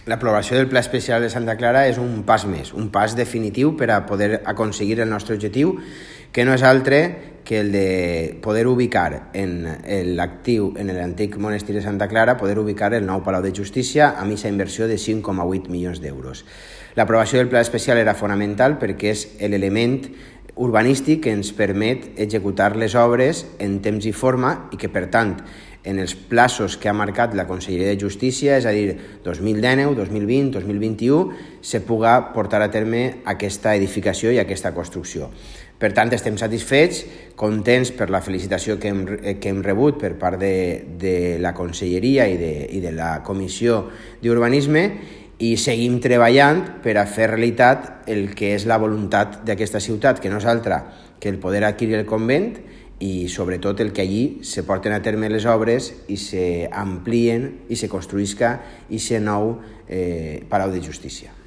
L'aprovació del Pla Especial de Santa Clara és un pas més, un pas definitiu per a poder aconseguir el nostre objectiu, que no és altre que el de poder ubicar en l'actiu, en l'antic monestir de Santa Clara, poder ubicar el nou Palau de Justícia amb aquesta inversió de 5,8 milions d'euros. L'aprovació del Pla Especial era fonamental perquè és l'element urbanístic que ens permet executar les obres en temps i forma i que, per tant, en els plaços que ha marcat la Conselleria de Justícia, és a dir, 2019, 2020, 2021, se puga portar a terme aquesta edificació i aquesta construcció. Per tant, estem satisfets, contents per la felicitació que hem rebut per part de la Conselleria i de la Comissió d'Urbanisme i seguim treballant per a fer realitat el que és la voluntat d'aquesta ciutat, que no és altra que el poder adquirir el convent i sobretot el que allí se porten a terme les obres i se amplien i se construïsca aquest nou Palau de Justícia.